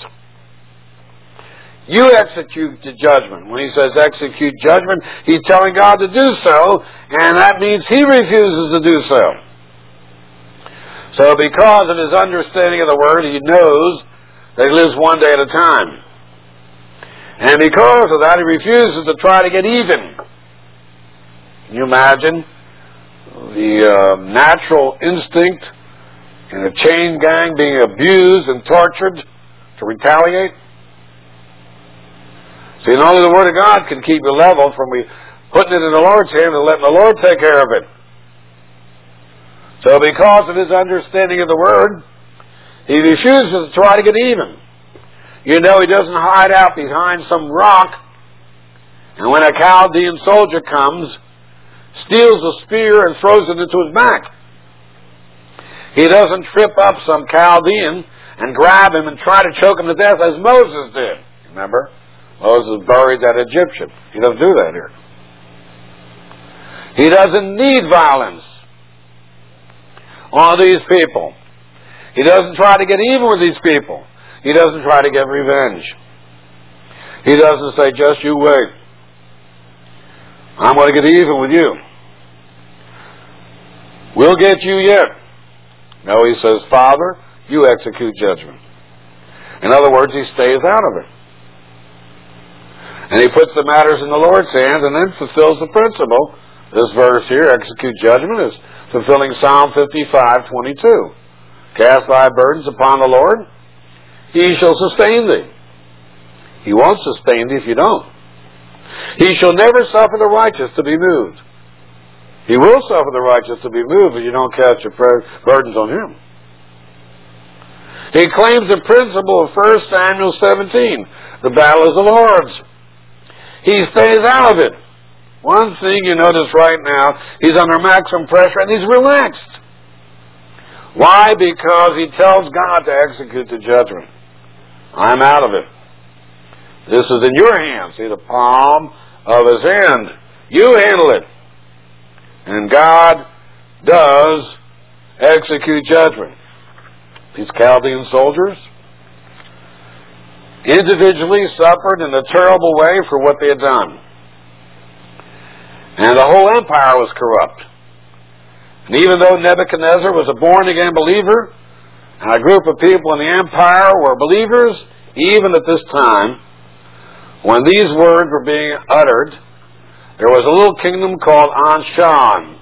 You execute the judgment. When he says execute judgment, he's telling God to do so, and that means he refuses to do so. So because of his understanding of the Word, he knows that he lives one day at a time. And because of that, he refuses to try to get even. Can you imagine the natural instinct in a chain gang being abused and tortured to retaliate? See, and only the Word of God can keep you level from putting it in the Lord's hand and letting the Lord take care of it. So because of his understanding of the Word, he refuses to try to get even. You know, he doesn't hide out behind some rock, and when a Chaldean soldier comes, steals a spear and throws it into his back. He doesn't trip up some Chaldean and grab him and try to choke him to death as Moses did. Remember? Moses buried that Egyptian. He doesn't do that here. He doesn't need violence on these people. He doesn't try to get even with these people. He doesn't try to get revenge. He doesn't say, just you wait. I'm going to get even with you. We'll get you yet. No, he says, Father, you execute judgment. In other words, he stays out of it. And he puts the matters in the Lord's hands and then fulfills the principle. This verse here, execute judgment, is fulfilling Psalm 55:22. Cast thy burdens upon the Lord, he shall sustain thee. He won't sustain thee if you don't. He shall never suffer the righteous to be moved. He will suffer the righteous to be moved if you don't cast your burdens on him. He claims the principle of 1 Samuel 17. The battle is the Lord's. He stays out of it. One thing you notice right now, he's under maximum pressure and he's relaxed. Why? Because he tells God to execute the judgment. I'm out of it. This is in your hands. See the palm of his hand. You handle it. And God does execute judgment. These Chaldean soldiers individually suffered in a terrible way for what they had done. And the whole empire was corrupt. And even though Nebuchadnezzar was a born-again believer, and a group of people in the empire were believers, even at this time, when these words were being uttered, there was a little kingdom called Anshan.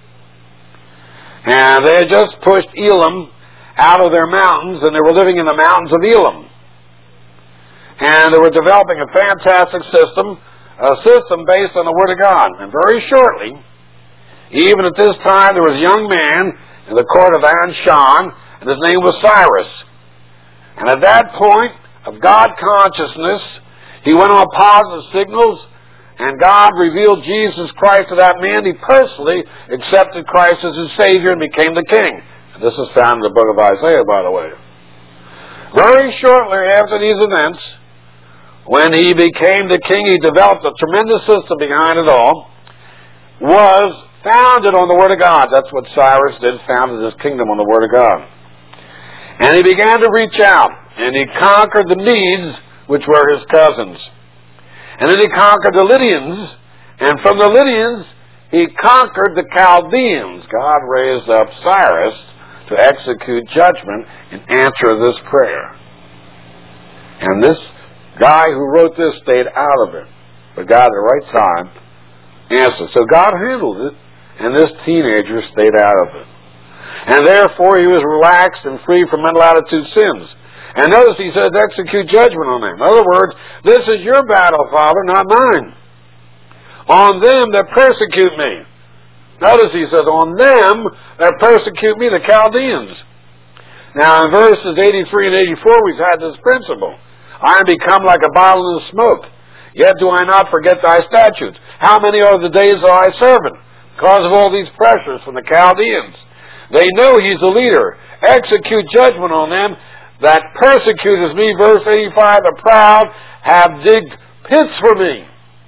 And they had just pushed Elam out of their mountains, and they were living in the mountains of Elam. And they were developing a fantastic system, a system based on the Word of God. And very shortly, even at this time, there was a young man in the court of Anshan, and his name was Cyrus. And at that point of God consciousness, he went on positive signals, and God revealed Jesus Christ to that man. He personally accepted Christ as his Savior and became the king. And this is found in the book of Isaiah, by the way. Very shortly after these events, when he became the king, he developed a tremendous system behind it all, was founded on the Word of God. That's what Cyrus did, founded his kingdom on the Word of God. And he began to reach out, and he conquered the Medes, which were his cousins. And then he conquered the Lydians, and from the Lydians, he conquered the Chaldeans. God raised up Cyrus to execute judgment and answer this prayer. And this guy who wrote this stayed out of it, but God at the right time answered. So God handled it, and this teenager stayed out of it. And therefore he was relaxed and free from mental attitude sins. And notice he says, execute judgment on them. In other words, this is your battle, Father, not mine. On them that persecute me. Notice he says, on them that persecute me, the Chaldeans. Now in verses 83 and 84 we've had this principle. I am become like a bottle in smoke, yet do I not forget thy statutes. How many are the days of thy servant? Because of all these pressures from the Chaldeans. They know he's the leader. Execute judgment on them that persecuteth me. Verse 85, the proud have digged pits for me.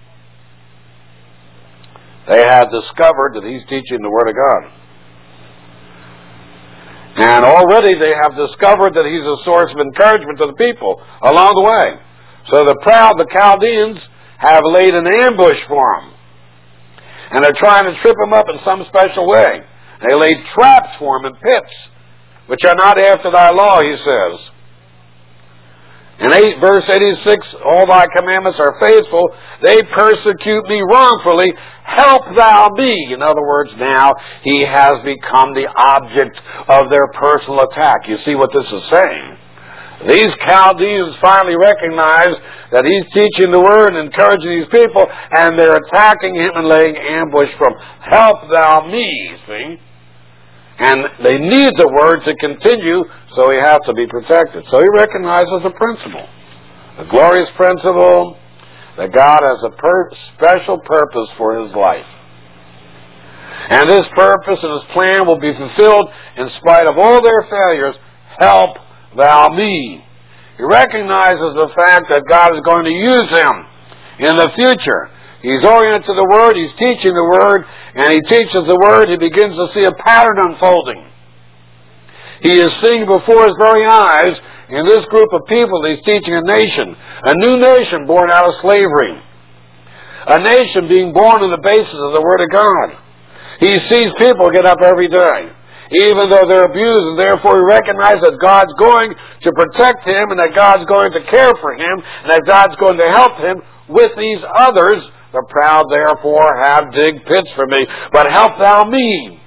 They have discovered that he's teaching the Word of God. And already they have discovered that he's a source of encouragement to the people along the way. So the proud, the Chaldeans, have laid an ambush for him. And they're trying to trip him up in some special way. They laid traps for him in pits, which are not after thy law, he says. In verse 86, all thy commandments are faithful. They persecute me wrongfully. Help thou me. In other words, now he has become the object of their personal attack. You see what this is saying? These Chaldeans finally recognize that he's teaching the Word and encouraging these people, and they're attacking him and laying ambush for him. Help thou me, see? And they need the Word to continue, so he has to be protected. So he recognizes a principle, a glorious principle, that God has a special purpose for his life. And this purpose and his plan will be fulfilled in spite of all their failures. Help thou me. He recognizes the fact that God is going to use him in the future. He's oriented to the Word, he's teaching the Word, and he teaches the Word, he begins to see a pattern unfolding. He is seeing before his very eyes, in this group of people, he's teaching a nation, a new nation born out of slavery. A nation being born on the basis of the Word of God. He sees people get up every day, even though they're abused, and therefore he recognizes that God's going to protect him, and that God's going to care for him, and that God's going to help him with these others. The proud, therefore, have digged pits for me, but help thou me.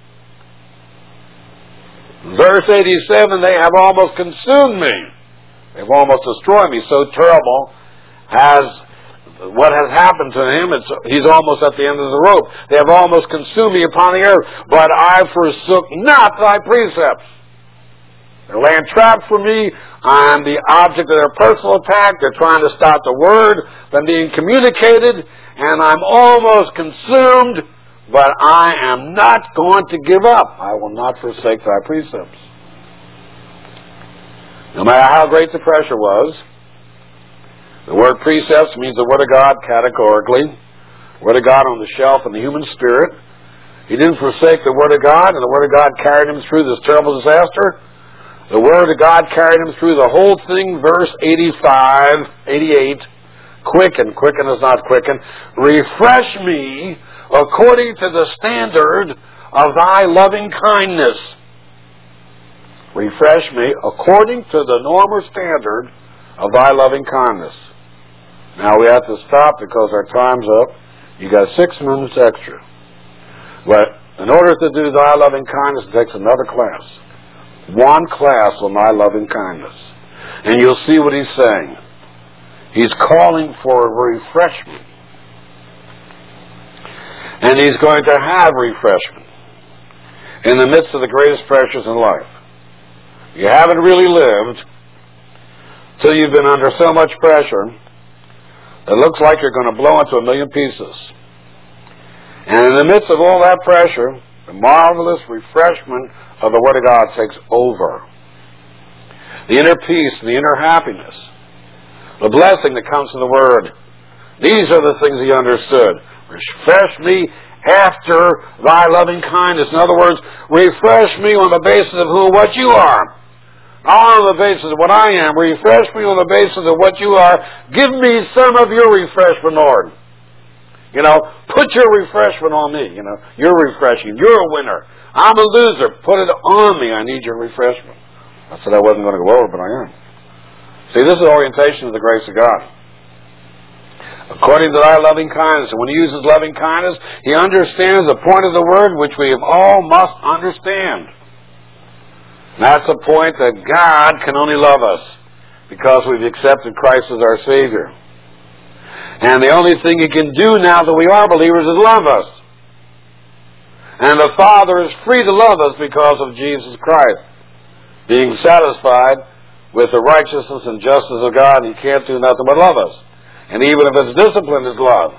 Verse 87, they have almost consumed me. They've almost destroyed me. So terrible has what has happened to him. He's almost at the end of the rope. They have almost consumed me upon the earth, but I forsook not thy precepts. They're laying traps for me. I'm the object of their personal attack. They're trying to stop the Word from being communicated, and I'm almost consumed, but I am not going to give up. I will not forsake thy precepts. No matter how great the pressure was, the word precepts means the Word of God categorically, Word of God on the shelf in the human spirit. He didn't forsake the Word of God, and the Word of God carried him through this terrible disaster. The Word of God carried him through the whole thing. Verse 88, quicken is not quicken, refresh me according to the standard of thy loving kindness. Refresh me according to the normal standard of thy loving kindness. Now we have to stop because our time's up. You got 6 minutes extra. But in order to do thy loving kindness, it takes another class. One class on thy loving kindness. And you'll see what he's saying. He's calling for a refreshment. And he's going to have refreshment in the midst of the greatest pressures in life. You haven't really lived till you've been under so much pressure that it looks like you're going to blow into a million pieces. And in the midst of all that pressure, the marvelous refreshment of the Word of God takes over. The inner peace, the inner happiness, the blessing that comes from the Word. These are the things he understood. Refresh me after thy loving kindness. In other words, refresh me on the basis of who and what you are. Not on the basis of what I am. Refresh me on the basis of what you are. Give me some of your refreshment, Lord. Put your refreshment on me. You're refreshing. You're a winner. I'm a loser. Put it on me. I need your refreshment. I said I wasn't going to go over, but I am. See, this is orientation of the grace of God. According to thy loving kindness. And when he uses loving kindness, he understands the point of the word, which we all must understand. And that's the point that God can only love us because we've accepted Christ as our Savior. And the only thing He can do now that we are believers is love us. And the Father is free to love us because of Jesus Christ. Being satisfied with the righteousness and justice of God, He can't do nothing but love us. And even if it's discipline, it's love.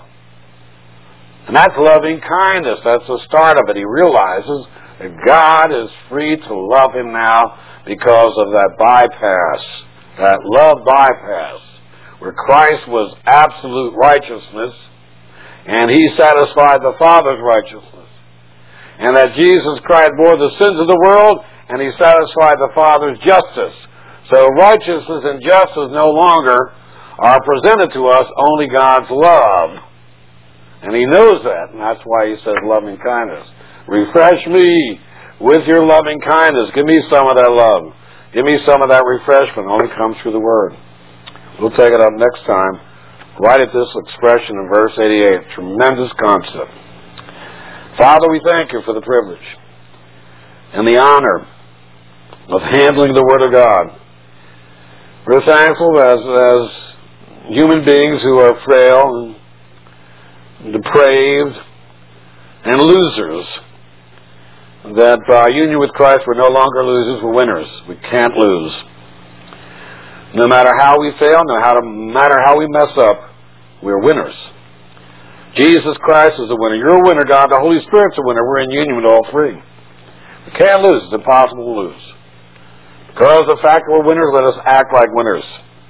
And that's loving kindness. That's the start of it. He realizes that God is free to love him now because of that bypass, that love bypass, where Christ was absolute righteousness, and He satisfied the Father's righteousness. And that Jesus Christ bore the sins of the world, and He satisfied the Father's justice. So righteousness and justice no longer are presented to us, only God's love. And He knows that, and that's why He says loving kindness. Refresh me with your loving kindness. Give me some of that love. Give me some of that refreshment. It only comes through the Word. We'll take it up next time. Right at this expression in verse 88. Tremendous concept. Father, we thank You for the privilege and the honor of handling the Word of God. We're thankful as human beings who are frail and depraved and losers, that by union with Christ we're no longer losers, we're winners. We can't lose. No matter how we fail, no matter how we mess up, we're winners. Jesus Christ is a winner. You're a winner, God. The Holy Spirit's a winner. We're in union with all three. We can't lose. It's impossible to lose. Because of the fact that we're winners, let us act like winners.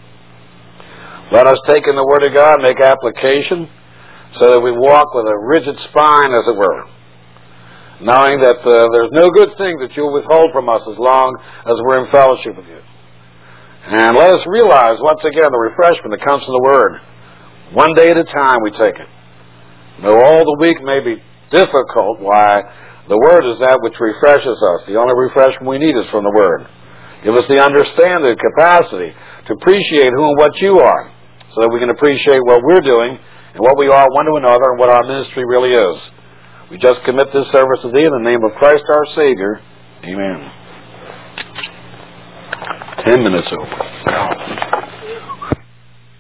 Let us take in the Word of God, make application, so that we walk with a rigid spine, as it were, knowing that there's no good thing that You'll withhold from us as long as we're in fellowship with You. And let us realize, once again, the refreshment that comes from the Word. One day at a time we take it. Though all the week may be difficult, why, the Word is that which refreshes us. The only refreshment we need is from the Word. Give us the understanding, capacity to appreciate who and what You are, so that we can appreciate what we're doing and what we are one to another and what our ministry really is. We just commit this service to Thee in the name of Christ our Savior. Amen. 10 minutes over.